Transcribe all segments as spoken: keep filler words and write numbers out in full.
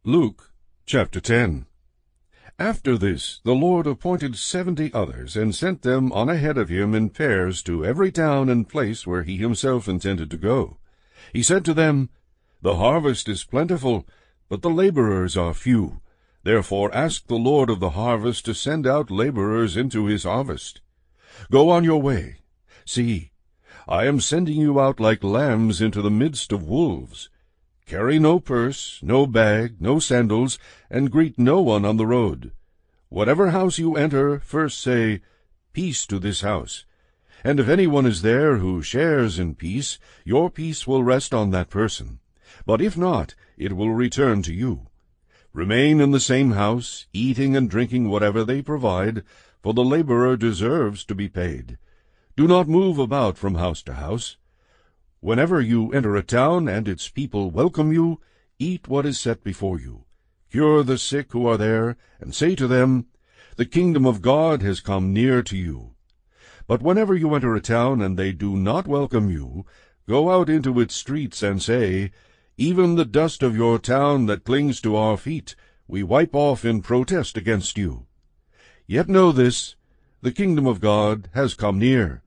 Luke chapter ten. After this the Lord appointed seventy others, and sent them on ahead of him in pairs to every town and place where he himself intended to go. He said to them, The harvest is plentiful, but the laborers are few. Therefore ask the Lord of the harvest to send out laborers into his harvest. Go on your way. See, I am sending you out like lambs into the midst of wolves. Carry no purse, no bag, no sandals, and greet no one on the road. Whatever house you enter, first say, Peace to this house. And if anyone is there who shares in peace, your peace will rest on that person. But if not, it will return to you. Remain in the same house, eating and drinking whatever they provide, for the laborer deserves to be paid. Do not move about from house to house. Whenever you enter a town and its people welcome you, eat what is set before you. Cure the sick who are there, and say to them, The kingdom of God has come near to you. But whenever you enter a town and they do not welcome you, go out into its streets and say, Even the dust of your town that clings to our feet, we wipe off in protest against you. Yet know this, the kingdom of God has come near.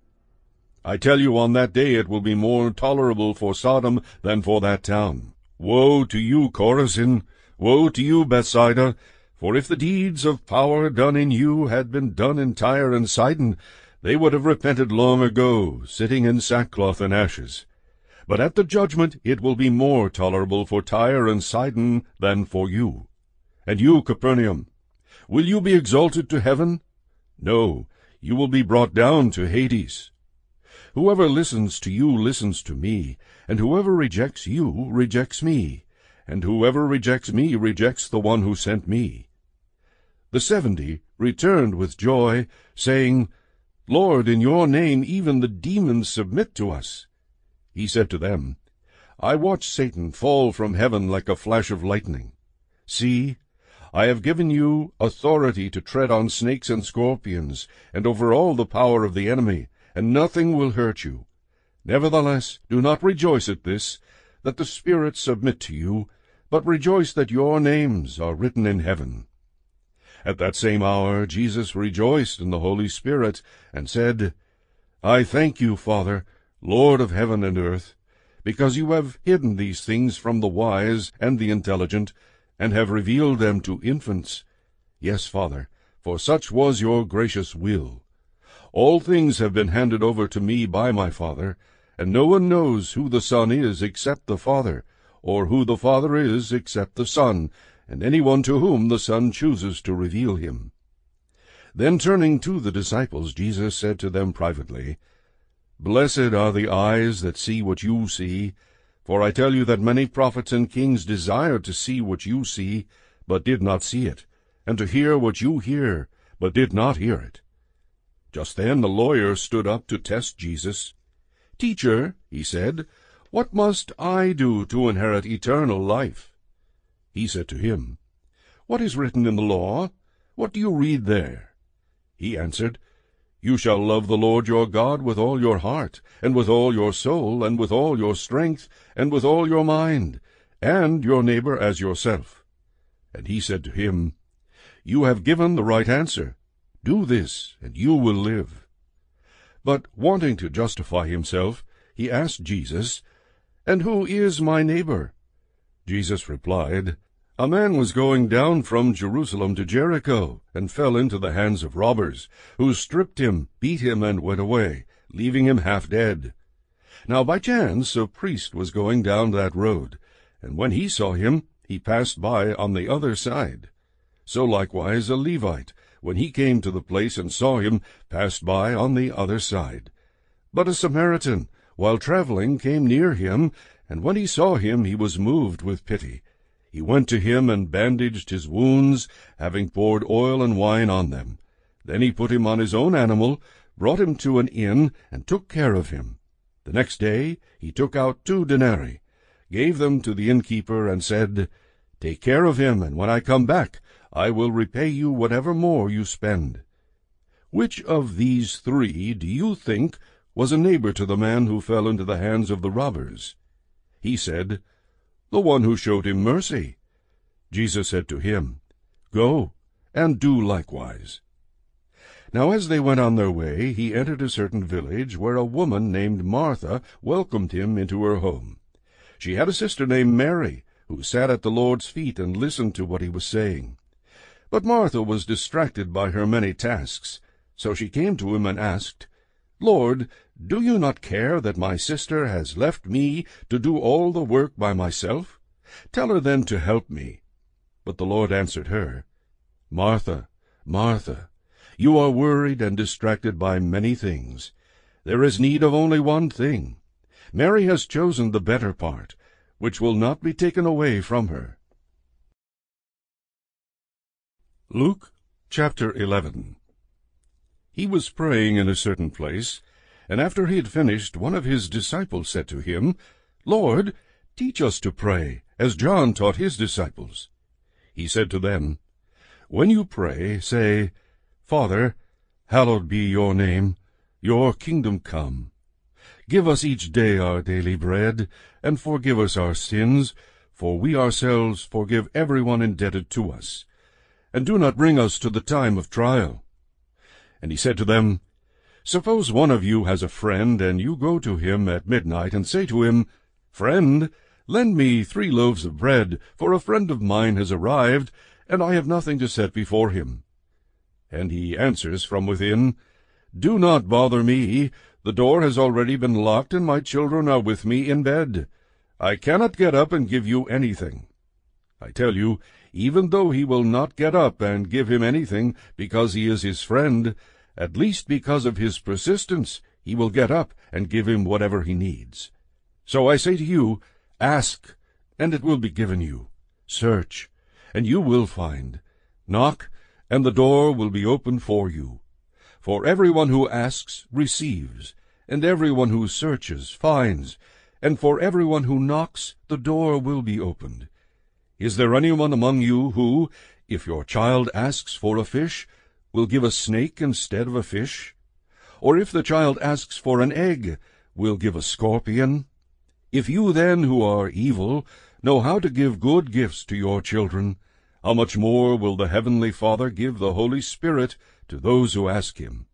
I tell you, on that day it will be more tolerable for Sodom than for that town. Woe to you, Chorazin! Woe to you, Bethsaida! For if the deeds of power done in you had been done in Tyre and Sidon, they would have repented long ago, sitting in sackcloth and ashes. But at the judgment it will be more tolerable for Tyre and Sidon than for you. And you, Capernaum, will you be exalted to heaven? No, you will be brought down to Hades. Whoever listens to you listens to me, and whoever rejects you rejects me, and whoever rejects me rejects the one who sent me. The seventy returned with joy, saying, Lord, in your name even the demons submit to us. He said to them, I watched Satan fall from heaven like a flash of lightning. See, I have given you authority to tread on snakes and scorpions, and over all the power of the enemy, and nothing will hurt you. Nevertheless, do not rejoice at this, that the spirits submit to you, but rejoice that your names are written in heaven. At that same hour Jesus rejoiced in the Holy Spirit, and said, I thank you, Father, Lord of heaven and earth, because you have hidden these things from the wise and the intelligent, and have revealed them to infants. Yes, Father, for such was your gracious will. All things have been handed over to me by my Father, and no one knows who the Son is except the Father, or who the Father is except the Son, and anyone to whom the Son chooses to reveal him. Then turning to the disciples, Jesus said to them privately, Blessed are the eyes that see what you see, for I tell you that many prophets and kings desired to see what you see, but did not see it, and to hear what you hear, but did not hear it. Just then the lawyer stood up to test Jesus. Teacher, he said, what must I do to inherit eternal life? He said to him, What is written in the law? What do you read there? He answered, You shall love the Lord your God with all your heart, and with all your soul, and with all your strength, and with all your mind, and your neighbor as yourself. And he said to him, You have given the right answer. Do this, and you will live. But wanting to justify himself, he asked Jesus, And who is my neighbor? Jesus replied, A man was going down from Jerusalem to Jericho, and fell into the hands of robbers, who stripped him, beat him, and went away, leaving him half dead. Now by chance a priest was going down that road, and when he saw him, he passed by on the other side. So likewise a Levite, when he came to the place and saw him, passed by on the other side. But a Samaritan, while traveling, came near him, and when he saw him, he was moved with pity. He went to him and bandaged his wounds, having poured oil and wine on them. Then he put him on his own animal, brought him to an inn, and took care of him. The next day he took out two denarii, gave them to the innkeeper, and said, Take care of him, and when I come back, I will repay you whatever more you spend. Which of these three do you think was a neighbor to the man who fell into the hands of the robbers? He said, The one who showed him mercy. Jesus said to him, Go, and do likewise. Now as they went on their way, he entered a certain village, where a woman named Martha welcomed him into her home. She had a sister named Mary, who sat at the Lord's feet and listened to what he was saying. But Martha was distracted by her many tasks. So she came to him and asked, Lord, do you not care that my sister has left me to do all the work by myself? Tell her then to help me. But the Lord answered her, Martha, Martha, you are worried and distracted by many things. There is need of only one thing. Mary has chosen the better part, which will not be taken away from her. Luke chapter eleven. He was praying in a certain place, and after he had finished, one of his disciples said to him, Lord, teach us to pray, as John taught his disciples. He said to them, When you pray, say, Father, hallowed be your name, your kingdom come. Give us each day our daily bread, and forgive us our sins, for we ourselves forgive everyone indebted to us. And do not bring us to the time of trial. And he said to them, Suppose one of you has a friend, and you go to him at midnight, and say to him, Friend, lend me three loaves of bread, for a friend of mine has arrived, and I have nothing to set before him. And he answers from within, Do not bother me. The door has already been locked, and my children are with me in bed. I cannot get up and give you anything. I tell you, even though he will not get up and give him anything because he is his friend, at least because of his persistence he will get up and give him whatever he needs. So I say to you, ask, and it will be given you. Search, and you will find. Knock, and the door will be opened for you. For everyone who asks receives, and everyone who searches finds, and for everyone who knocks the door will be opened. Is there anyone among you who, if your child asks for a fish, will give a snake instead of a fish? Or if the child asks for an egg, will give a scorpion? If you then, who are evil, know how to give good gifts to your children, how much more will the heavenly Father give the Holy Spirit to those who ask him?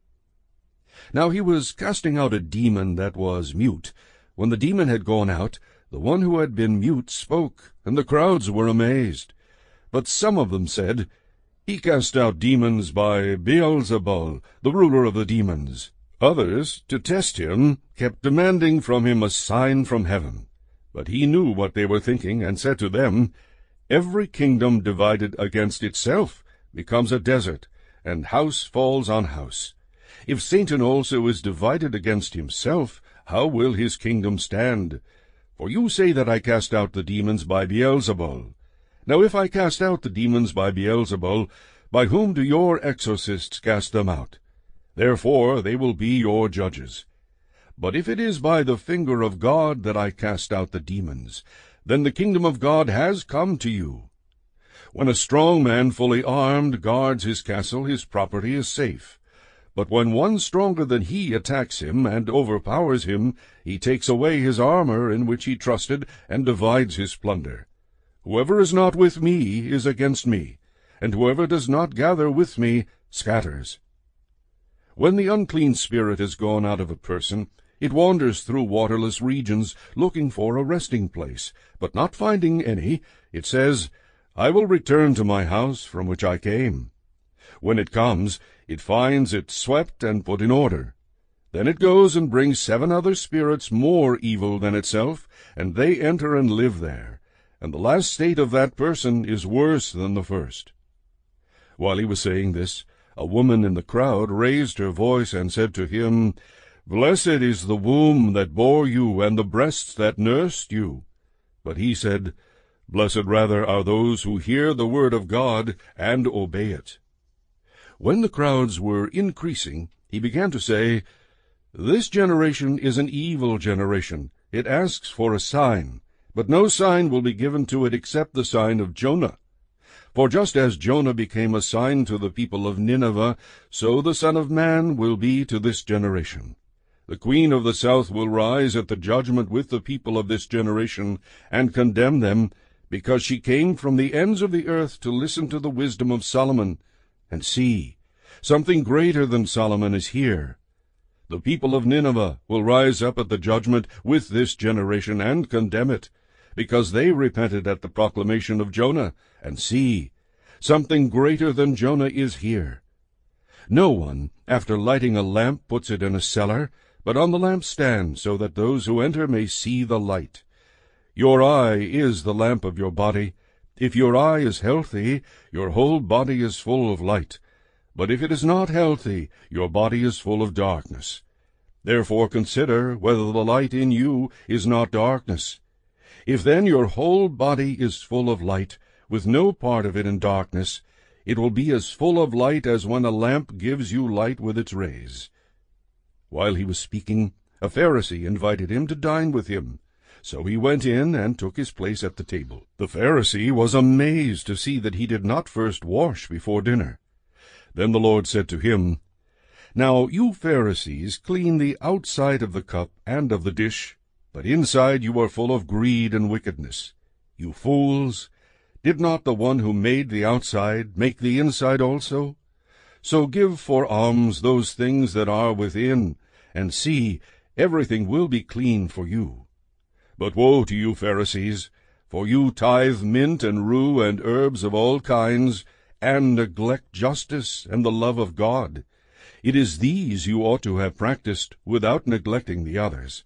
Now he was casting out a demon that was mute. When the demon had gone out, the one who had been mute spoke, and the crowds were amazed. But some of them said, He cast out demons by Beelzebul, the ruler of the demons. Others, to test him, kept demanding from him a sign from heaven. But he knew what they were thinking, and said to them, Every kingdom divided against itself becomes a desert, and house falls on house. If Satan also is divided against himself, how will his kingdom stand? For you say that I cast out the demons by Beelzebul. Now if I cast out the demons by Beelzebul, by whom do your exorcists cast them out? Therefore they will be your judges. But if it is by the finger of God that I cast out the demons, then the kingdom of God has come to you. When a strong man fully armed guards his castle, his property is safe. But when one stronger than he attacks him and overpowers him, he takes away his armor in which he trusted and divides his plunder. Whoever is not with me is against me, and whoever does not gather with me scatters. When the unclean spirit has gone out of a person, it wanders through waterless regions, looking for a resting place, but not finding any, it says, I will return to my house from which I came. When it comes, it finds it swept and put in order. Then it goes and brings seven other spirits more evil than itself, and they enter and live there. And the last state of that person is worse than the first. While he was saying this, a woman in the crowd raised her voice and said to him, Blessed is the womb that bore you, and the breasts that nursed you. But he said, Blessed rather are those who hear the word of God and obey it. When the crowds were increasing, he began to say, This generation is an evil generation. It asks for a sign, but no sign will be given to it except the sign of Jonah. For just as Jonah became a sign to the people of Nineveh, so the Son of Man will be to this generation. The queen of the south will rise at the judgment with the people of this generation, and condemn them, because she came from the ends of the earth to listen to the wisdom of Solomon. And see, something greater than Solomon is here. The people of Nineveh will rise up at the judgment with this generation and condemn it, because they repented at the proclamation of Jonah. And see, something greater than Jonah is here. No one, after lighting a lamp, puts it in a cellar, but on the lampstand, so that those who enter may see the light. Your eye is the lamp of your body. If your eye is healthy, your whole body is full of light. But if it is not healthy, your body is full of darkness. Therefore consider whether the light in you is not darkness. If then your whole body is full of light, with no part of it in darkness, it will be as full of light as when a lamp gives you light with its rays. While he was speaking, a Pharisee invited him to dine with him. So he went in and took his place at the table. The Pharisee was amazed to see that he did not first wash before dinner. Then the Lord said to him, Now you Pharisees clean the outside of the cup and of the dish, but inside you are full of greed and wickedness. You fools! Did not the one who made the outside make the inside also? So give for alms those things that are within, and see, everything will be clean for you. But woe to you, Pharisees, for you tithe mint and rue and herbs of all kinds, and neglect justice and the love of God. It is these you ought to have practiced, without neglecting the others.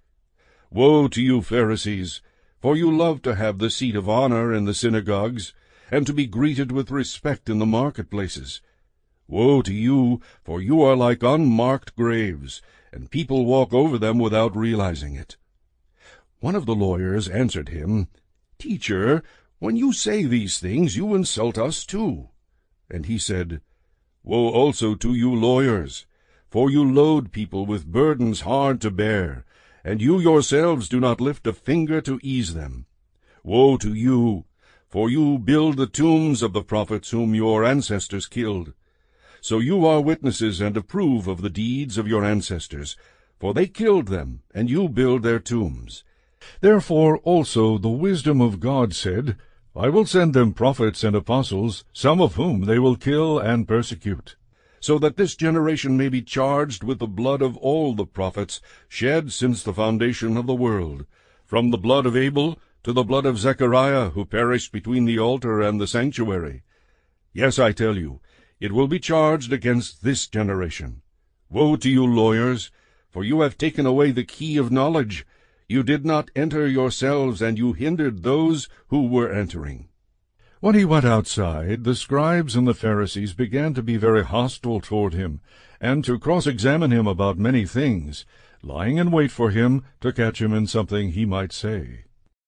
Woe to you, Pharisees, for you love to have the seat of honor in the synagogues, and to be greeted with respect in the marketplaces. Woe to you, for you are like unmarked graves, and people walk over them without realizing it. One of the lawyers answered him, Teacher, when you say these things, you insult us too. And he said, Woe also to you lawyers, for you load people with burdens hard to bear, and you yourselves do not lift a finger to ease them. Woe to you, for you build the tombs of the prophets whom your ancestors killed. So you are witnesses and approve of the deeds of your ancestors, for they killed them, and you build their tombs. Therefore also the wisdom of God said, I will send them prophets and apostles, some of whom they will kill and persecute, so that this generation may be charged with the blood of all the prophets shed since the foundation of the world, from the blood of Abel to the blood of Zechariah, who perished between the altar and the sanctuary. Yes, I tell you, it will be charged against this generation. Woe to you, lawyers, for you have taken away the key of knowledge. You did not enter yourselves, and you hindered those who were entering. When he went outside, the scribes and the Pharisees began to be very hostile toward him, and to cross-examine him about many things, lying in wait for him to catch him in something he might say.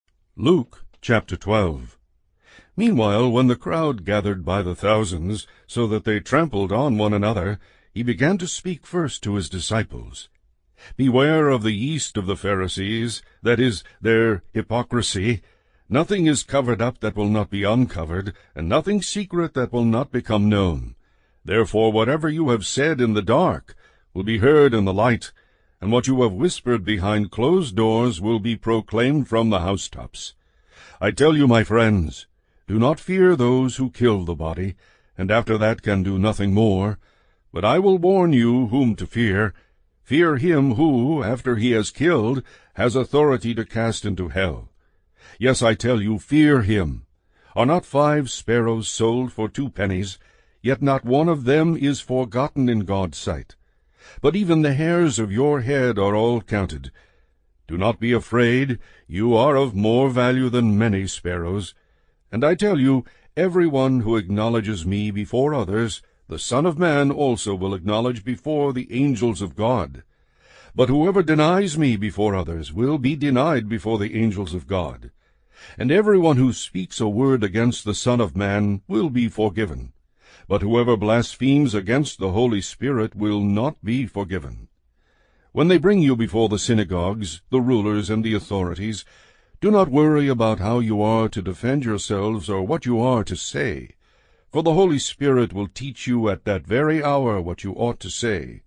Luke chapter twelve. Meanwhile, when the crowd gathered by the thousands, so that they trampled on one another, he began to speak first to his disciples. Beware of the yeast of the Pharisees, that is, their hypocrisy. Nothing is covered up that will not be uncovered, and nothing secret that will not become known. Therefore whatever you have said in the dark will be heard in the light, and what you have whispered behind closed doors will be proclaimed from the housetops. I tell you, my friends, do not fear those who kill the body, and after that can do nothing more. But I will warn you whom to fear. Fear him who, after he has killed, has authority to cast into hell. Yes, I tell you, fear him. Are not five sparrows sold for two pennies? Yet not one of them is forgotten in God's sight. But even the hairs of your head are all counted. Do not be afraid, you are of more value than many sparrows. And I tell you, every one who acknowledges me before others, the Son of Man also will acknowledge before the angels of God. But whoever denies me before others will be denied before the angels of God. And every one who speaks a word against the Son of Man will be forgiven. But whoever blasphemes against the Holy Spirit will not be forgiven. When they bring you before the synagogues, the rulers, and the authorities, do not worry about how you are to defend yourselves or what you are to say. For the Holy Spirit will teach you at that very hour what you ought to say.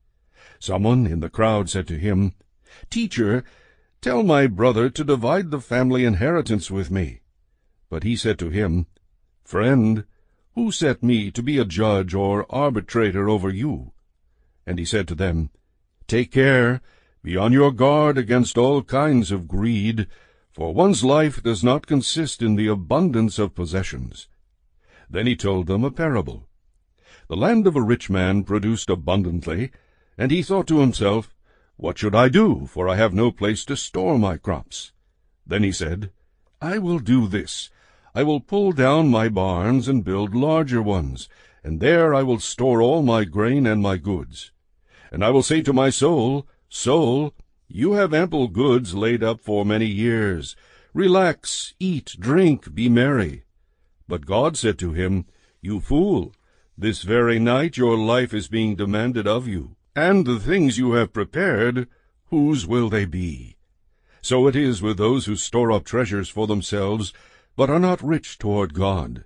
Someone in the crowd said to him, Teacher, tell my brother to divide the family inheritance with me. But he said to him, Friend, who set me to be a judge or arbitrator over you? And he said to them, Take care, be on your guard against all kinds of greed, for one's life does not consist in the abundance of possessions. Then he told them a parable. The land of a rich man produced abundantly, and he thought to himself, What should I do, for I have no place to store my crops? Then he said, I will do this. I will pull down my barns and build larger ones, and there I will store all my grain and my goods. And I will say to my soul, Soul, you have ample goods laid up for many years. Relax, eat, drink, be merry. But God said to him, You fool, this very night your life is being demanded of you, and the things you have prepared, whose will they be? So it is with those who store up treasures for themselves, but are not rich toward God.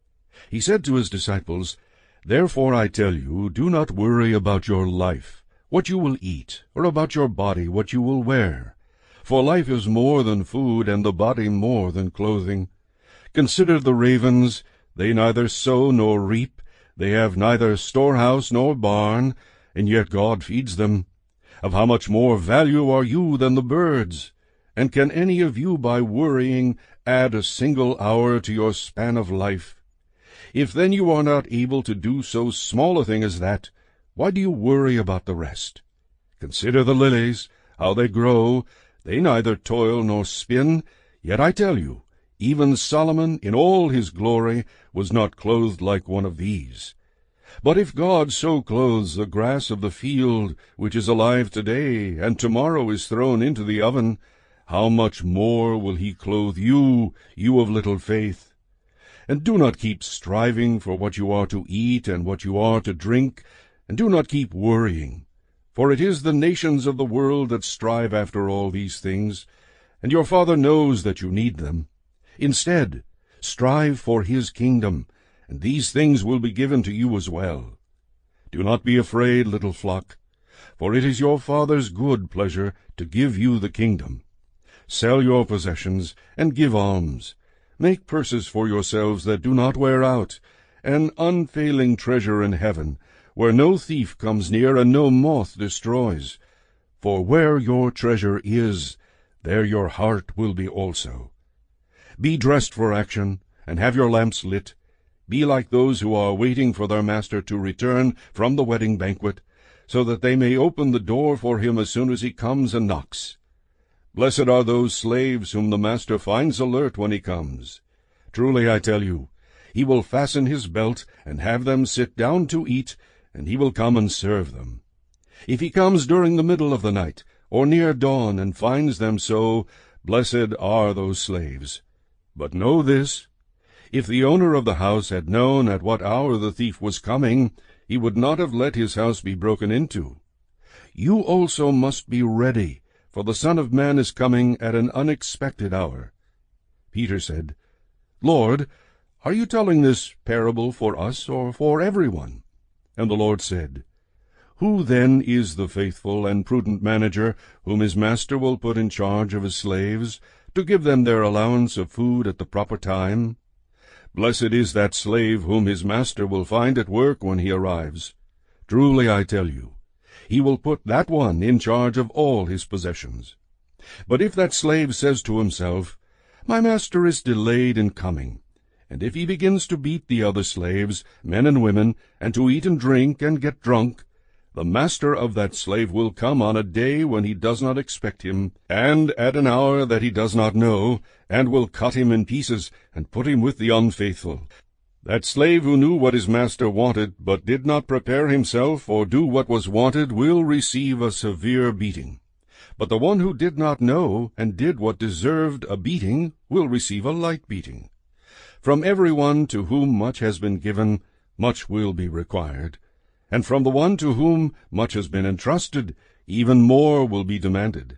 He said to his disciples, Therefore I tell you, do not worry about your life, what you will eat, or about your body, what you will wear. For life is more than food, and the body more than clothing. Consider the ravens, they neither sow nor reap, they have neither storehouse nor barn, and yet God feeds them. Of how much more value are you than the birds? And can any of you by worrying add a single hour to your span of life? If then you are not able to do so small a thing as that, why do you worry about the rest? Consider the lilies, how they grow. They neither toil nor spin. Yet I tell you, even Solomon in all his glory was not clothed like one of these. But if God so clothes the grass of the field, which is alive today, and tomorrow is thrown into the oven, how much more will he clothe you, you of little faith? And do not keep striving for what you are to eat and what you are to drink, and do not keep worrying. For it is the nations of the world that strive after all these things, and your Father knows that you need them. Instead, strive for his kingdom, and these things will be given to you as well. Do not be afraid, little flock, for it is your Father's good pleasure to give you the kingdom. Sell your possessions, and give alms. Make purses for yourselves that do not wear out, an unfailing treasure in heaven, where no thief comes near and no moth destroys. For where your treasure is, there your heart will be also. Be dressed for action, and have your lamps lit. Be like those who are waiting for their master to return from the wedding banquet, so that they may open the door for him as soon as he comes and knocks. Blessed are those slaves whom the master finds alert when he comes. Truly I tell you, he will fasten his belt and have them sit down to eat, and he will come and serve them. If he comes during the middle of the night, or near dawn, and finds them so, blessed are those slaves. But know this, if the owner of the house had known at what hour the thief was coming, he would not have let his house be broken into. You also must be ready, for the Son of Man is coming at an unexpected hour. Peter said, Lord, are you telling this parable for us or for everyone? And the Lord said, Who then is the faithful and prudent manager whom his master will put in charge of his slaves, to give them their allowance of food at the proper time? Blessed is that slave whom his master will find at work when he arrives. Truly I tell you, he will put that one in charge of all his possessions. But if that slave says to himself, My master is delayed in coming, and if he begins to beat the other slaves, men and women, and to eat and drink and get drunk, the master of that slave will come on a day when he does not expect him, and at an hour that he does not know, and will cut him in pieces, and put him with the unfaithful. That slave who knew what his master wanted, but did not prepare himself or do what was wanted, will receive a severe beating. But the one who did not know, and did what deserved a beating, will receive a light beating. From everyone to whom much has been given, much will be required. And from the one to whom much has been entrusted, even more will be demanded.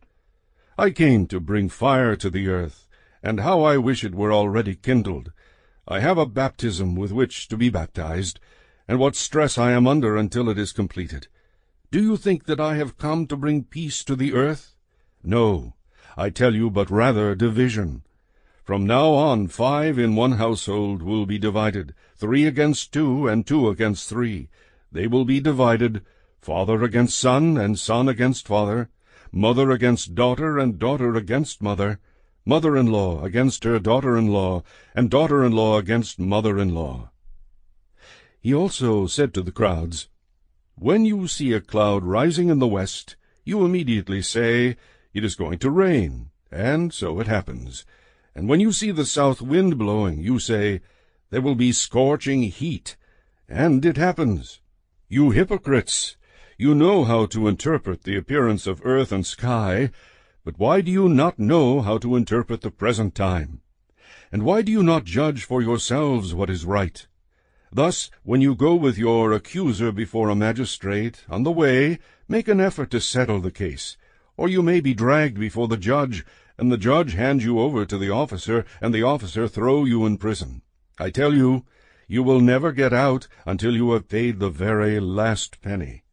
I came to bring fire to the earth, and how I wish it were already kindled. I have a baptism with which to be baptized, and what stress I am under until it is completed. Do you think that I have come to bring peace to the earth? No, I tell you, but rather division. From now on five in one household will be divided, three against two, and two against three. They will be divided, father against son, and son against father, mother against daughter, and daughter against mother, mother-in-law against her daughter-in-law, and daughter-in-law against mother-in-law." He also said to the crowds, "When you see a cloud rising in the west, you immediately say, 'It is going to rain,' and so it happens. And when you see the south wind blowing, you say, 'There will be scorching heat,' and it happens. You hypocrites! You know how to interpret the appearance of earth and sky, but why do you not know how to interpret the present time? And why do you not judge for yourselves what is right? Thus, when you go with your accuser before a magistrate, on the way, make an effort to settle the case, or you may be dragged before the judge, and the judge hand you over to the officer, and the officer throw you in prison. I tell you, you will never get out until you have paid the very last penny."